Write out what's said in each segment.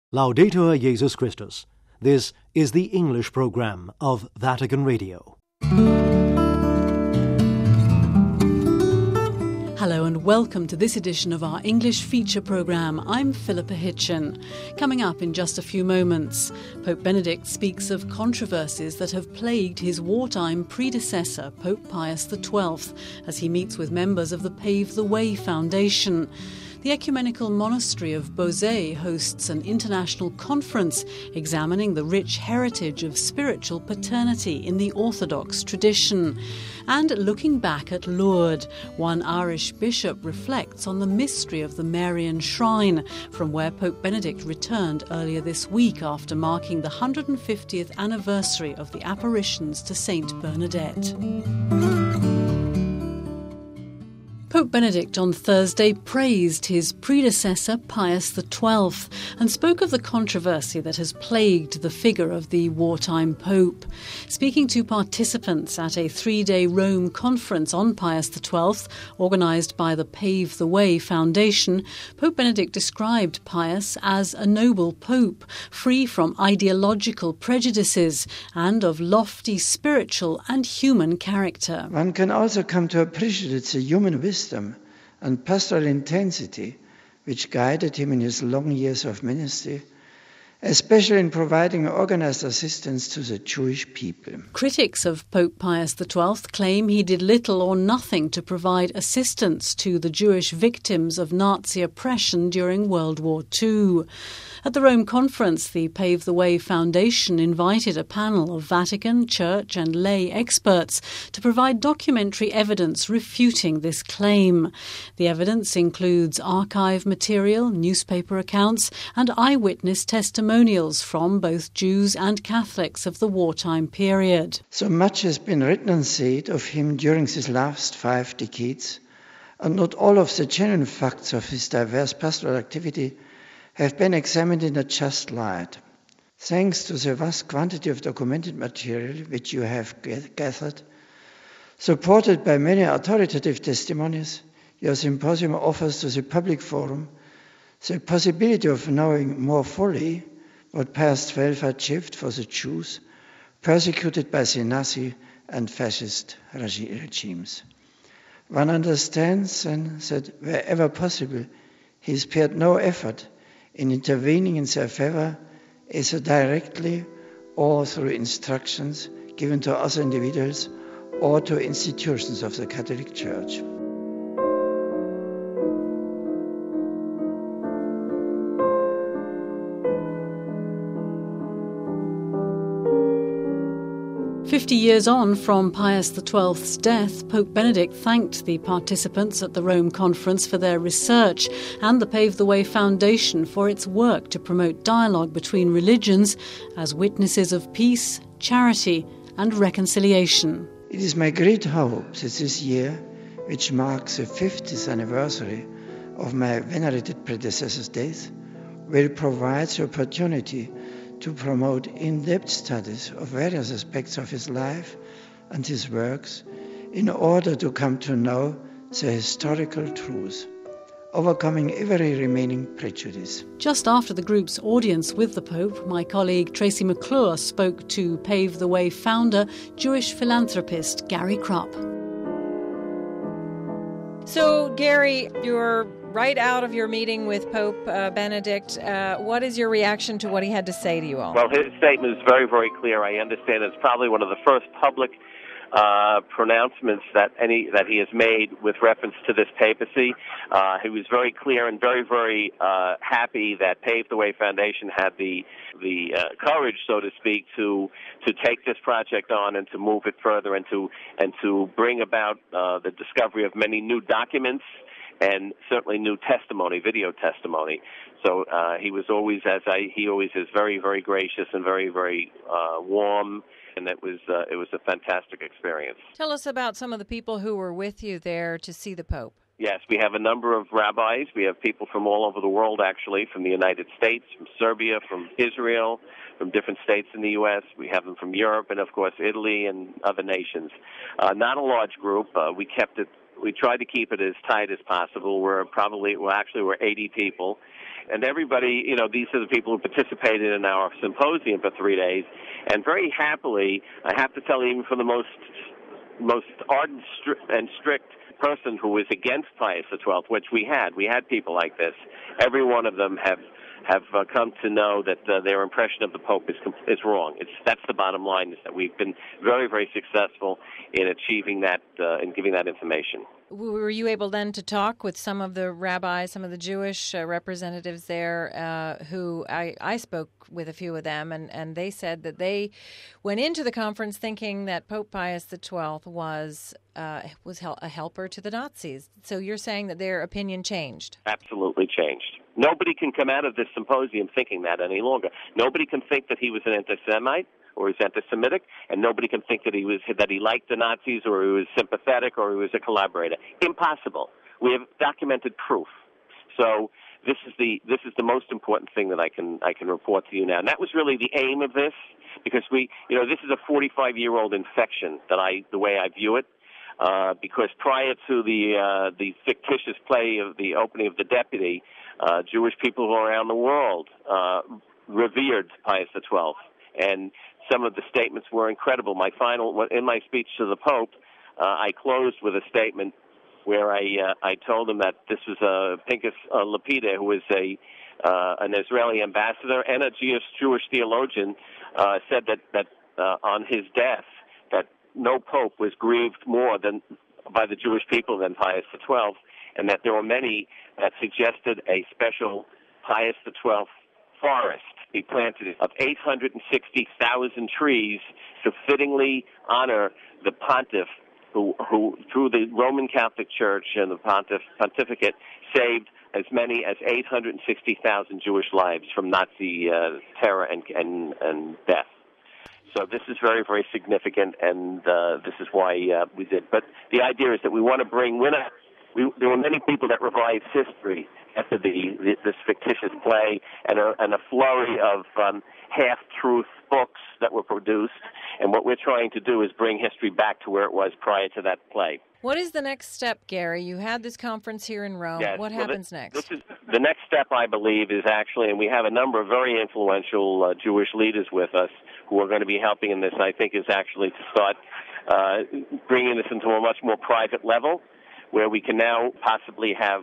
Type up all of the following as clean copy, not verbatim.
Laudetur Jesus Christus. This is the English program of Vatican Radio. Hello and welcome to this edition of our English feature programme. I'm Philippa Hitchin. Coming up in just a few moments, Pope Benedict speaks of controversies that have plagued his wartime predecessor, Pope Pius XII, as he meets with members of the Pave the Way Foundation. The Ecumenical Monastery of Beauvais hosts an international conference examining the rich heritage of spiritual paternity in the Orthodox tradition. And looking back at Lourdes, one Irish bishop reflects on the mystery of the Marian Shrine, from where Pope Benedict returned earlier this week after marking the 150th anniversary of the apparitions to Saint Bernadette. Pope Benedict on Thursday praised his predecessor Pius XII and spoke of the controversy that has plagued the figure of the wartime Pope. Speaking to participants at a 3-day Rome conference on Pius XII, organised by the Pave the Way Foundation, Pope Benedict described Pius as a noble Pope, free from ideological prejudices and of lofty spiritual and human character. One can also come to appreciate the human wisdom and pastoral intensity which guided him in his long years of ministry, especially in providing organised assistance to the Jewish people. Critics of Pope Pius XII claim he did little or nothing to provide assistance to the Jewish victims of Nazi oppression during World War II. At the Rome conference, the Pave the Way Foundation invited a panel of Vatican, church and lay experts to provide documentary evidence refuting this claim. The evidence includes archive material, newspaper accounts and eyewitness testimonials from both Jews and Catholics of the wartime period. So much has been written and said of him during these last 5 decades, and not all of the genuine facts of his diverse pastoral activity have been examined in a just light. Thanks to the vast quantity of documented material which you have gathered, supported by many authoritative testimonies, your symposium offers to the public forum the possibility of knowing more fully what Pius XII achieved for the Jews persecuted by the Nazi and fascist regimes. One understands then that wherever possible, he spared no effort in intervening in their favor, either directly or through instructions given to other individuals or to institutions of the Catholic Church. "50 years on from Pius XII's death, Pope Benedict thanked the participants at the Rome conference for their research and the Pave the Way Foundation for its work to promote dialogue between religions as witnesses of peace, charity and reconciliation. It is my great hope that this year, which marks the 50th anniversary of my venerated predecessor's death, will provide the opportunity to promote in-depth studies of various aspects of his life and his works in order to come to know the historical truth, overcoming every remaining prejudice. Just after the group's audience with the Pope, my colleague Tracy McClure spoke to Pave the Way founder, Jewish philanthropist Gary Krupp. So, Gary, you're right out of your meeting with Pope Benedict. What is your reaction to what he had to say to you all? Well, his statement is very, very clear. I understand it's probably one of the first public pronouncements that he has made with reference to this papacy. He was very clear and very, very happy that Pave the Way Foundation had the courage, so to speak, to take this project on and to move it further and to bring about the discovery of many new documents and certainly new testimony, video testimony. So he was always, he always is, very, very gracious and very, very warm. And it was a fantastic experience. Tell us about some of the people who were with you there to see the Pope. Yes, we have a number of rabbis. We have people from all over the world, actually, from the United States, from Serbia, from Israel, from different states in the U.S. We have them from Europe and, of course, Italy and other nations. Not a large group. We kept it We tried to keep it as tight as possible. We're 80 people. And everybody, these are the people who participated in our symposium for 3 days. And very happily, I have to tell you, even for the most ardent and strict person who was against Pius XII, which we had people like this, every one of them have come to know that their impression of the Pope is wrong. That's the bottom line, is that we've been very, very successful in achieving that and giving that information. Were you able then to talk with some of the rabbis, some of the Jewish representatives there who I spoke with a few of them, and they said that they went into the conference thinking that Pope Pius XII was a helper to the Nazis. So you're saying that their opinion changed? Absolutely changed. Nobody can come out of this symposium thinking that any longer. Nobody can think that he was an anti-Semite or he's anti-Semitic, and nobody can think that he liked the Nazis or he was sympathetic or he was a collaborator. Impossible. We have documented proof. So this is the most important thing that I can report to you now. And that was really the aim of this, because this is a 45-year-old infection the way I view it. Because prior to the fictitious play of the opening of the Deputy, Jewish people around the world revered Pius XII, and some of the statements were incredible. In my speech to the Pope, I closed with a statement where I told him that this was Pinchas Lapide, who was an Israeli ambassador and a Jewish theologian, said that on his death that no pope was grieved more by the Jewish people than Pius XII, and that there were many that suggested a special Pius XII forest be planted of 860,000 trees to fittingly honor the pontiff who through the Roman Catholic Church and the pontificate, saved as many as 860,000 Jewish lives from Nazi terror and death. So this is very, very significant, and this is why we did. But the idea is that we want to bring there were many people that revised history after this fictitious play, and a flurry of half-truth books that were produced. And what we're trying to do is bring history back to where it was prior to that play. What is the next step, Gary? You had this conference here in Rome. Yes. What happens next? The next step, I believe, is actually, and we have a number of very influential Jewish leaders with us who are going to be helping in this, I think, is actually to start bringing this into a much more private level, where we can now possibly have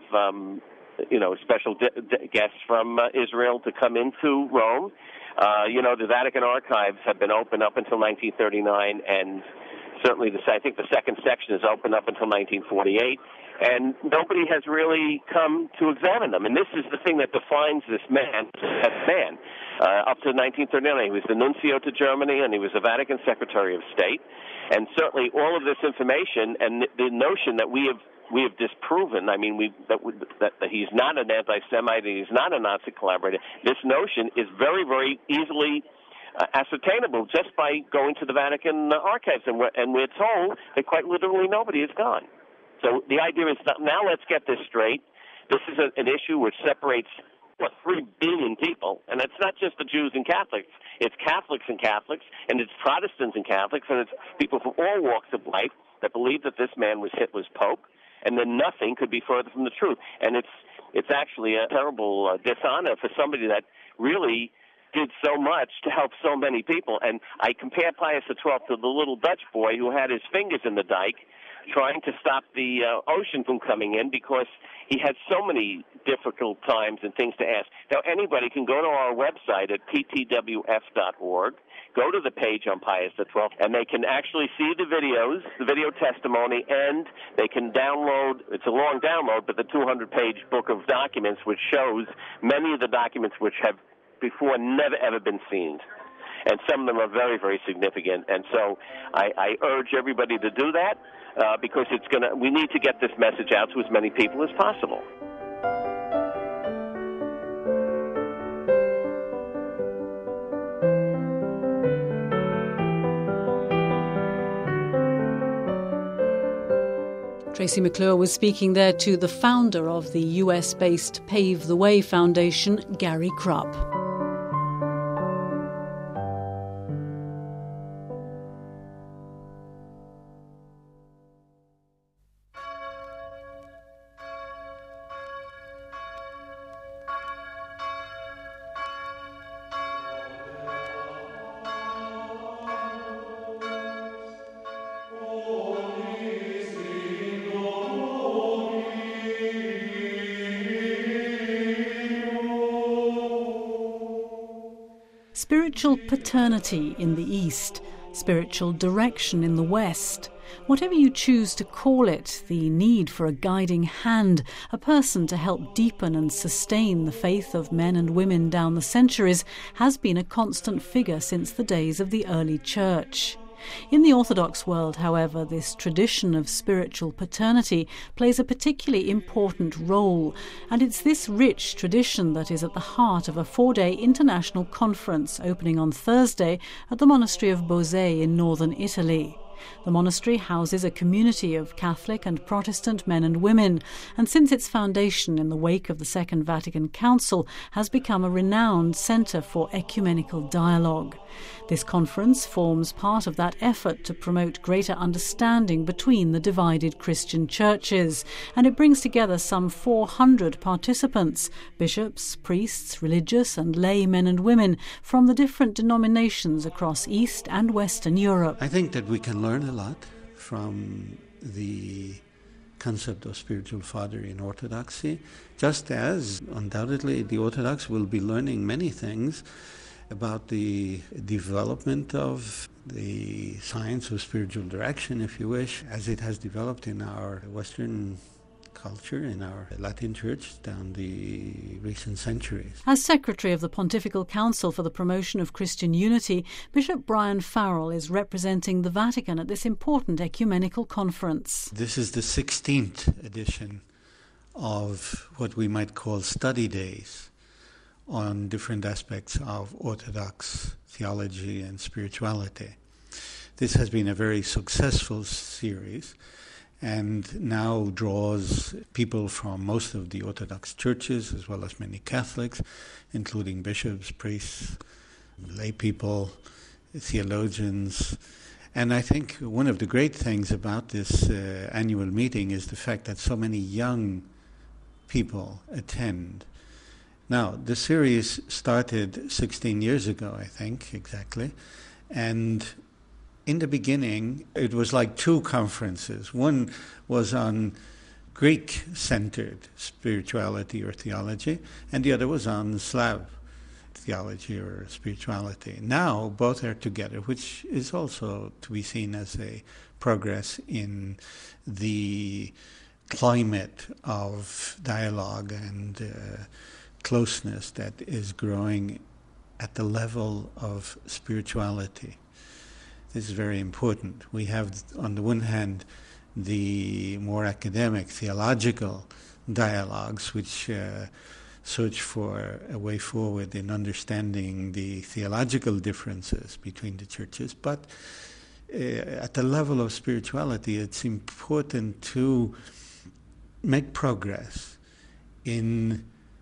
special guests from Israel to come into Rome. The Vatican archives have been open up until 1939, and certainly I think the second section is open up until 1948, and nobody has really come to examine them. And this is the thing that defines this man as man. Up to 1939, he was the nuncio to Germany, and he was the Vatican Secretary of State. And certainly all of this information and the notion that we have disproven, I mean, that he's not an anti-Semite, he's not a Nazi collaborator, this notion is very, very easily ascertainable just by going to the Vatican archives, and we're told that quite literally nobody has gone. So the idea is that now let's get this straight. This is an issue which separates 3 billion people, and it's not just the Jews and Catholics. It's Catholics and Catholics, and it's Protestants and Catholics, and it's people from all walks of life that believe that this man was Hitler's Pope, and then nothing could be further from the truth. And it's actually a terrible dishonor for somebody that really did so much to help so many people. And I compare Pius XII to the little Dutch boy who had his fingers in the dike trying to stop the ocean from coming in because he had so many difficult times and things to ask. Now, anybody can go to our website at ptwf.org, go to the page on Pius XII, and they can actually see the videos, the video testimony, and they can download, it's a long download, but the 200-page book of documents which shows many of the documents which have before never, ever been seen. And some of them are very, very significant. And so I urge everybody to do that because we need to get this message out to as many people as possible. Tracy McClure was speaking there to the founder of the US-based Pave the Way Foundation, Gary Krupp. Spiritual paternity in the East, spiritual direction in the West. Whatever you choose to call it, the need for a guiding hand, a person to help deepen and sustain the faith of men and women down the centuries, has been a constant figure since the days of the early church. In the Orthodox world, however, this tradition of spiritual paternity plays a particularly important role, and it's this rich tradition that is at the heart of a 4-day international conference opening on Thursday at the monastery of Bosei in northern Italy. The monastery houses a community of Catholic and Protestant men and women, and since its foundation in the wake of the Second Vatican Council has become a renowned centre for ecumenical dialogue. This conference forms part of that effort to promote greater understanding between the divided Christian churches, and it brings together some 400 participants, bishops, priests, religious and lay men and women from the different denominations across East and Western Europe. I think that we can learn a lot from the concept of spiritual father in Orthodoxy, just as undoubtedly the Orthodox will be learning many things about the development of the science of spiritual direction, if you wish, as it has developed in our Western culture, in our Latin Church down the recent centuries. As Secretary of the Pontifical Council for the Promotion of Christian Unity, Bishop Brian Farrell is representing the Vatican at this important ecumenical conference. This is the 16th edition of what we might call study days on different aspects of Orthodox theology and spirituality. This has been a very successful series and now draws people from most of the Orthodox churches as well as many Catholics, including bishops, priests, lay people, theologians. And I think one of the great things about this annual meeting is the fact that so many young people attend. Now, the series started 16 years ago, I think, exactly, and in the beginning, it was like two conferences. One was on Greek-centered spirituality or theology, and the other was on Slav theology or spirituality. Now, both are together, which is also to be seen as a progress in the climate of dialogue and closeness that is growing at the level of spirituality. This is very important. We have, on the one hand, the more academic, theological dialogues, which search for a way forward in understanding the theological differences between the churches. But at the level of spirituality, it's important to make progress in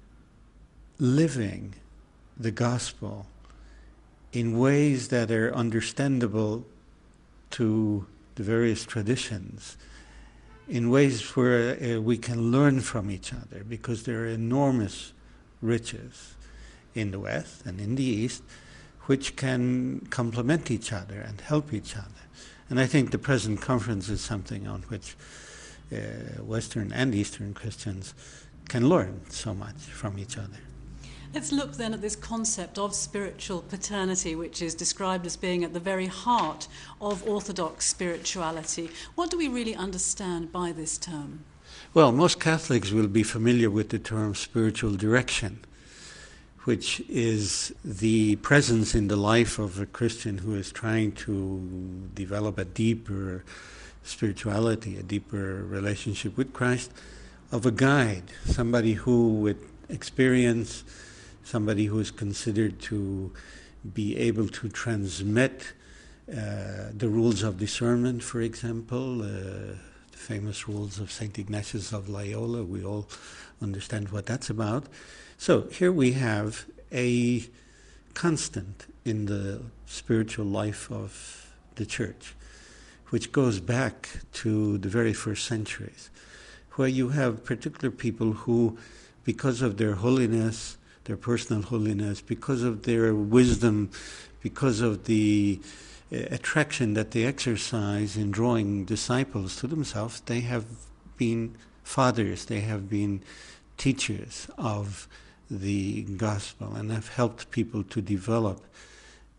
living the gospel in ways that are understandable to the various traditions, in ways where we can learn from each other, because there are enormous riches in the West and in the East which can complement each other and help each other. And I think the present conference is something on which Western and Eastern Christians can learn so much from each other. Let's look then at this concept of spiritual paternity, which is described as being at the very heart of Orthodox spirituality. What do we really understand by this term? Well, most Catholics will be familiar with the term spiritual direction, which is the presence in the life of a Christian who is trying to develop a deeper spirituality, a deeper relationship with Christ, of a guide, somebody who with experience, somebody who is considered to be able to transmit the rules of discernment, for example, the famous rules of St. Ignatius of Loyola. We all understand what that's about. So here we have a constant in the spiritual life of the Church, which goes back to the very first centuries, where you have particular people who, because of their holiness, their personal holiness, because of their wisdom, because of the attraction that they exercise in drawing disciples to themselves, they have been fathers, they have been teachers of the gospel and have helped people to develop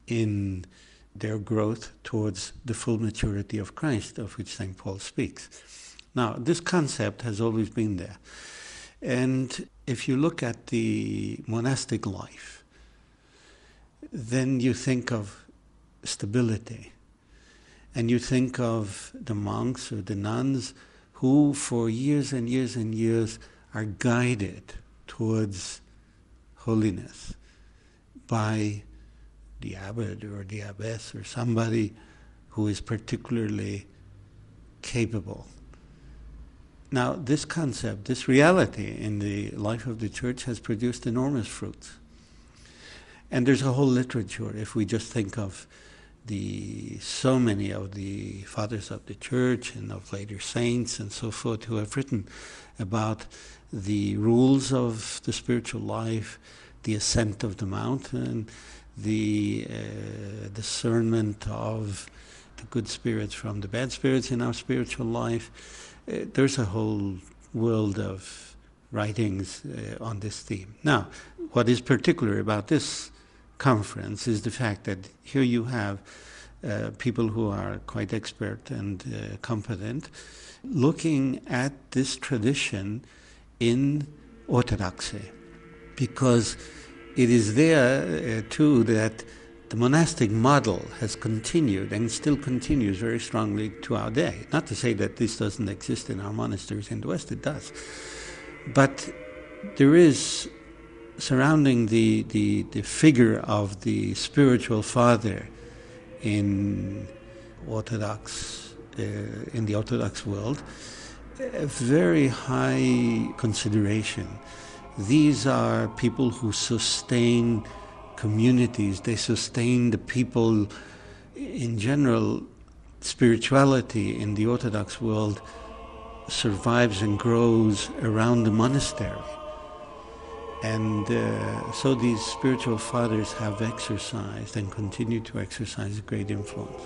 in their growth towards the full maturity of Christ, of which St. Paul speaks. Now, this concept has always been there. And if you look at the monastic life, then you think of stability. And you think of the monks or the nuns who for years and years and years are guided towards holiness by the abbot or the abbess or somebody who is particularly capable. Now, this concept, this reality in the life of the Church has produced enormous fruits. And there's a whole literature, if we just think of so many of the fathers of the Church and of later saints and so forth who have written about the rules of the spiritual life, the ascent of the mountain, the discernment of the good spirits from the bad spirits in our spiritual life. There's a whole world of writings on this theme. Now, what is particular about this conference is the fact that here you have people who are quite expert and competent looking at this tradition in orthodoxy, because it is there too that the monastic model has continued and still continues very strongly to our day. Not to say that this doesn't exist in our monasteries in the West, it does. But there is, surrounding the figure of the spiritual father in the Orthodox world, a very high consideration. These are people who sustain communities, they sustain the people in general. Spirituality in the Orthodox world survives and grows around the monastery. And so these spiritual fathers have exercised and continue to exercise a great influence.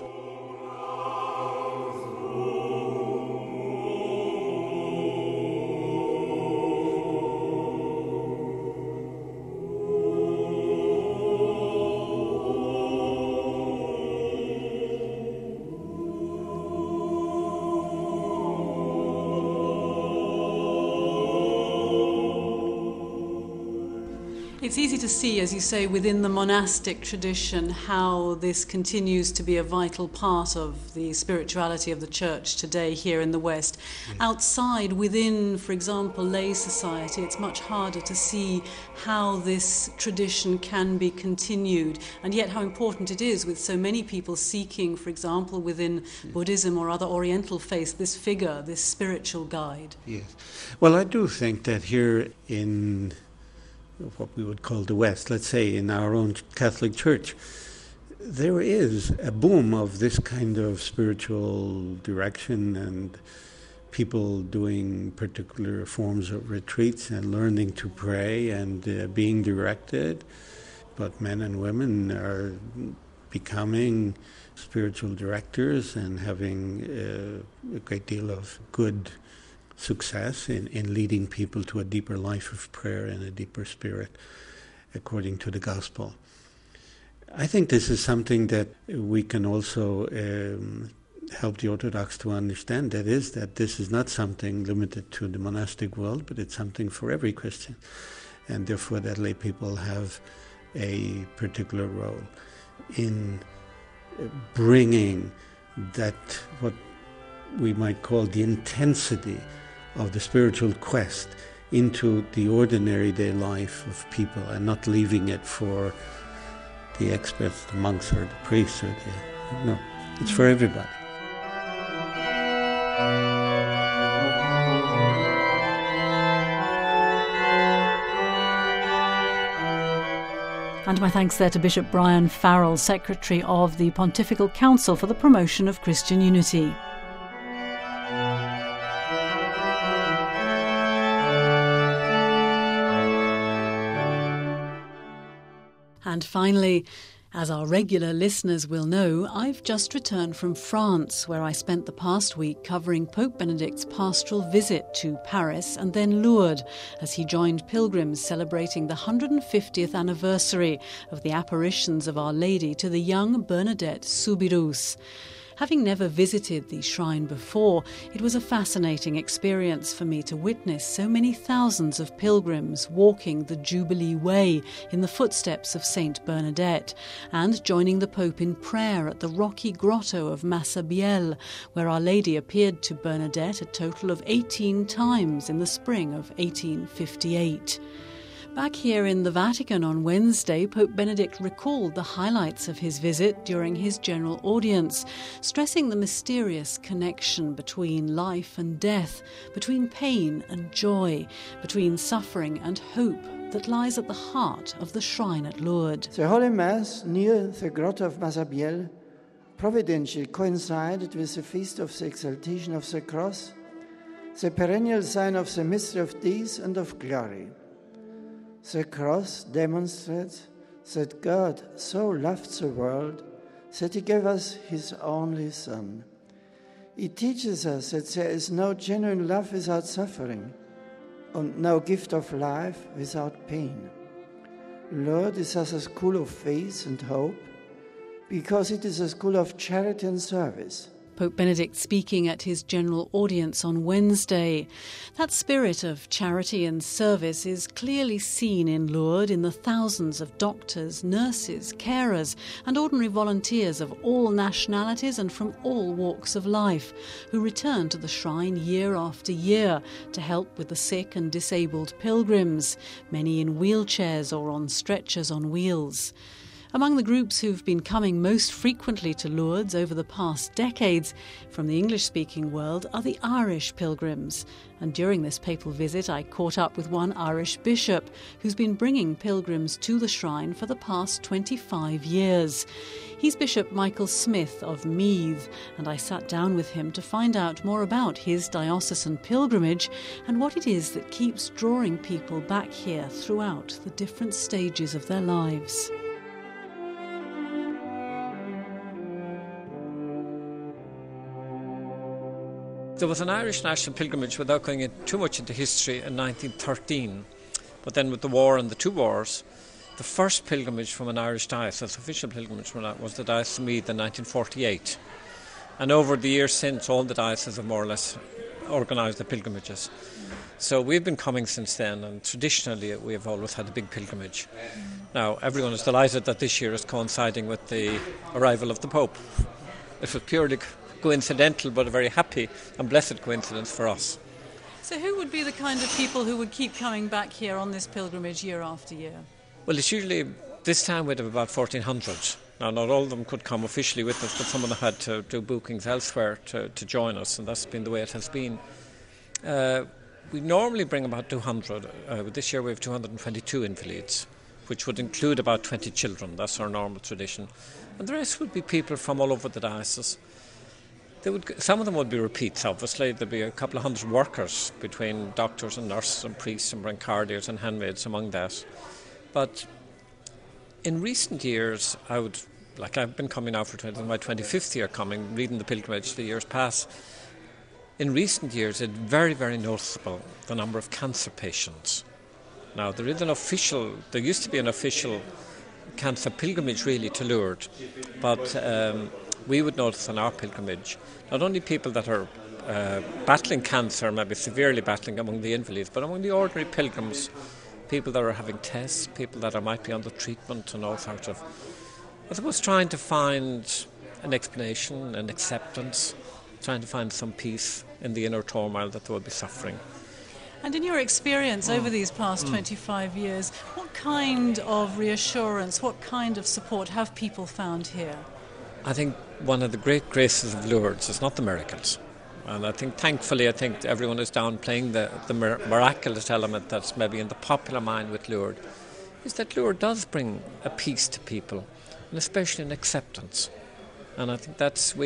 It's easy to see, as you say, within the monastic tradition, how this continues to be a vital part of the spirituality of the Church today here in the West. Yes. Outside, within, for example, lay society, it's much harder to see how this tradition can be continued, and yet how important it is with so many people seeking, for example, within Buddhism or other Oriental faiths, this figure, this spiritual guide. Yes. Well, I do think that here in what we would call the West, let's say in our own Catholic Church, there is a boom of this kind of spiritual direction and people doing particular forms of retreats and learning to pray and being directed. But men and women are becoming spiritual directors and having a great deal of good success in leading people to a deeper life of prayer and a deeper spirit according to the gospel. I think this is something that we can also help the Orthodox to understand. That is, that this is not something limited to the monastic world, but it's something for every Christian. And therefore that lay people have a particular role in bringing that, what we might call the intensity of the spiritual quest into the ordinary day life of people, and not leaving it for the experts, the monks or the priests, no, it's for everybody. And my thanks there to Bishop Brian Farrell, Secretary of the Pontifical Council for the Promotion of Christian Unity. And finally, As our regular listeners will know, I've just returned from France, where I spent the past week covering Pope Benedict's pastoral visit to Paris and then Lourdes, as he joined pilgrims celebrating the 150th anniversary of the apparitions of Our Lady to the young Bernadette Soubirous. Having never visited the shrine before, it was a fascinating experience for me to witness so many thousands of pilgrims walking the Jubilee Way in the footsteps of Saint Bernadette and joining the Pope in prayer at the rocky grotto of Massabielle, where Our Lady appeared to Bernadette a total of 18 times in the spring of 1858. Back here in the Vatican on Wednesday, Pope Benedict recalled the highlights of his visit during his general audience, stressing the mysterious connection between life and death, between pain and joy, between suffering and hope that lies at the heart of the shrine at Lourdes. The Holy Mass near the grotto of Massabielle providentially coincided with the feast of the exaltation of the cross, the perennial sign of the mystery of death and of glory. The cross demonstrates that God so loved the world that He gave us His only Son. It teaches us that there is no genuine love without suffering and no gift of life without pain. Lourdes is thus a school of faith and hope because it is a school of charity and service. Pope Benedict speaking at his general audience on Wednesday. That spirit of charity and service is clearly seen in Lourdes in the thousands of doctors, nurses, carers and ordinary volunteers of all nationalities and from all walks of life who return to the shrine year after year to help with the sick and disabled pilgrims, many in wheelchairs or on stretchers on wheels. Among the groups who've been coming most frequently to Lourdes over the past decades from the English-speaking world are the Irish pilgrims. And during this papal visit, I caught up with one Irish bishop who's been bringing pilgrims to the shrine for the past 25 years. He's Bishop Michael Smith of Meath, and I sat down with him to find out more about his diocesan pilgrimage and what it is that keeps drawing people back here throughout the different stages of their lives. There was an Irish national pilgrimage, without going too much into history, in 1913. But then with the war and the two wars, the first pilgrimage from an Irish diocese, official pilgrimage from that, was the Diocese of Meath in 1948. And over the years since, all the dioceses have more or less organised the pilgrimages. So we've been coming since then, and traditionally we have always had a big pilgrimage. Now, everyone is delighted that this year is coinciding with the arrival of the Pope. It was purely coincidental, but a very happy and blessed coincidence for us. So who would be the kind of people who would keep coming back here on this pilgrimage year after year? Well, it's usually, this time we'd have about 1,400. Now, not all of them could come officially with us, but some of them had to do bookings elsewhere to join us, and that's been the way it has been. We normally bring about 200. This year we have 222 invalids, which would include about 20 children. That's our normal tradition. And the rest would be people from all over the diocese. Some of them would be repeats, obviously. There'd be a couple of hundred workers between doctors and nurses and priests and brancardiers and handmaids among that. But in recent years, I've been coming now for my 25th year coming, reading the pilgrimage the years past. In recent years, it's very, very noticeable the number of cancer patients. Now, there used to be an official cancer pilgrimage really to Lourdes, but we would notice on our pilgrimage not only people that are battling cancer, maybe severely battling among the invalids, but among the ordinary pilgrims, people that are having tests, people that might be under treatment and all sorts of, I suppose, trying to find an explanation, an acceptance, trying to find some peace in the inner turmoil that they will be suffering. And in your experience over these past 25 years, what kind of reassurance, what kind of support have people found here? I think one of the great graces of Lourdes is not the miracles. And I think, thankfully, everyone is downplaying the miraculous element that's maybe in the popular mind with Lourdes, is that Lourdes does bring a peace to people, and especially an acceptance. And I think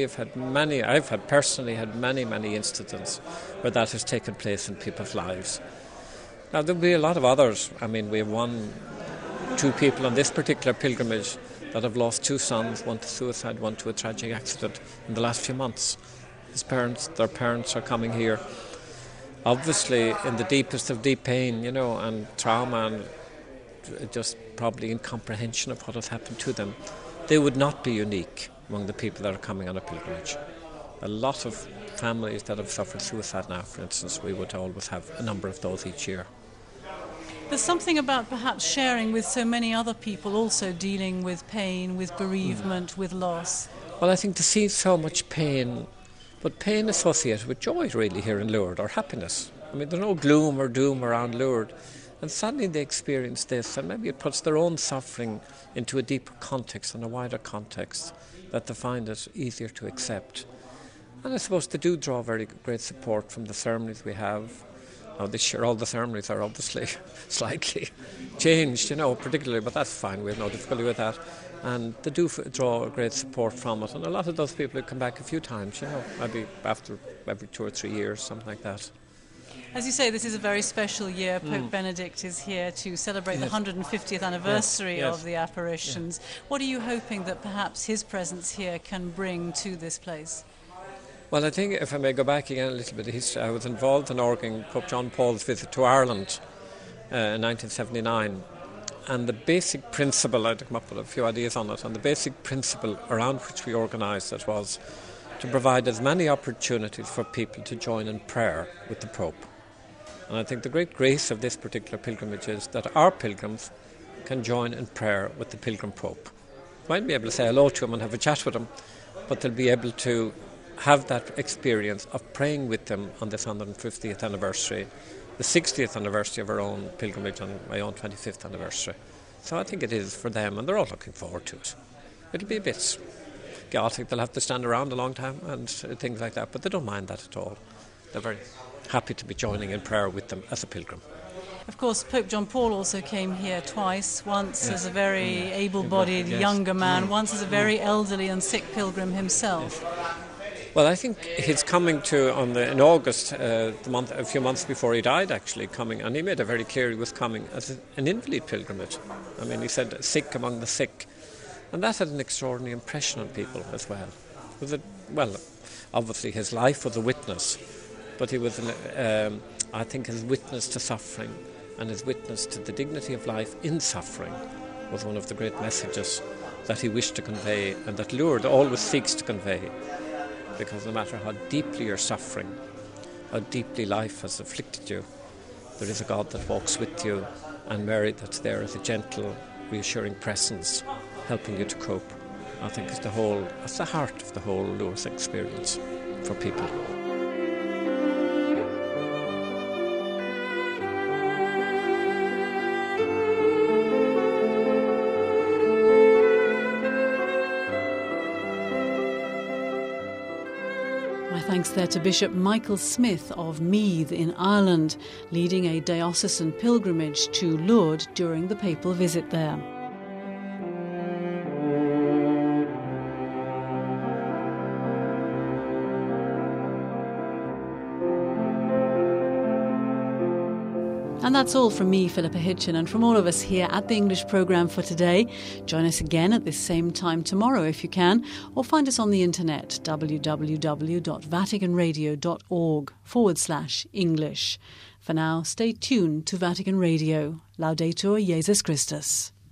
I've personally had many incidents where that has taken place in people's lives. Now, there'll be a lot of others. I mean, we have 2 people on this particular pilgrimage that have lost 2 sons, one to suicide, one to a tragic accident in the last few months. Their parents are coming here, obviously in the deepest of deep pain, and trauma, and just probably incomprehension of what has happened to them. They would not be unique among the people that are coming on a pilgrimage. A lot of families that have suffered suicide now, for instance, we would always have a number of those each year. There's something about perhaps sharing with so many other people also dealing with pain, with bereavement, with loss. Well, I think to see so much pain, but pain associated with joy really here in Lourdes, or happiness. I mean, there's no gloom or doom around Lourdes. And suddenly they experience this, and maybe it puts their own suffering into a deeper context and a wider context that they find it easier to accept. And I suppose they do draw very great support from the ceremonies we have. Now this year all the ceremonies are obviously slightly changed, particularly, but that's fine, we have no difficulty with that. And they do draw great support from it. And a lot of those people have come back a few times, maybe after every 2 or 3 years, something like that. As you say, this is a very special year. Pope Benedict is here to celebrate the 150th anniversary of the apparitions. What are you hoping that perhaps his presence here can bring to this place? Well, I think, if I may go back again a little bit of history, I was involved in organizing Pope John Paul's visit to Ireland in 1979. And the basic principle, I'd come up with a few ideas on it, and the basic principle around which we organised it was to provide as many opportunities for people to join in prayer with the Pope. And I think the great grace of this particular pilgrimage is that our pilgrims can join in prayer with the pilgrim Pope. They might be able to say hello to him and have a chat with him, but they'll be able to have that experience of praying with them on this 150th anniversary, the 60th anniversary of our own pilgrimage and my own 25th anniversary. So I think it is for them, and they're all looking forward to it. It'll be a bit chaotic, they'll have to stand around a long time and things like that, but they don't mind that at all. They're very happy to be joining in prayer with them as a pilgrim. Of course, Pope John Paul also came here twice, once as a very able-bodied younger man, once as a very elderly and sick pilgrim himself. Well, I think his coming in August, a few months before he died, actually coming, and he made it very clear he was coming as an invalid pilgrimage. I mean, he said sick among the sick, and that had an extraordinary impression on people as well. Obviously his life was a witness, but he was, I think, his witness to suffering and his witness to the dignity of life in suffering was one of the great messages that he wished to convey, and that Lourdes always seeks to convey. Because no matter how deeply you're suffering, how deeply life has afflicted you, there is a God that walks with you, and Mary that's there as a gentle, reassuring presence, helping you to cope. I think it's the heart of the whole Lourdes experience for people. Thanks there to Bishop Michael Smith of Meath in Ireland, leading a diocesan pilgrimage to Lourdes during the papal visit there. And that's all from me, Philippa Hitchin, and from all of us here at the English programme for today. Join us again at this same time tomorrow if you can, or find us on the internet, www.vaticanradio.org/English. For now, stay tuned to Vatican Radio. Laudetur Jesus Christus.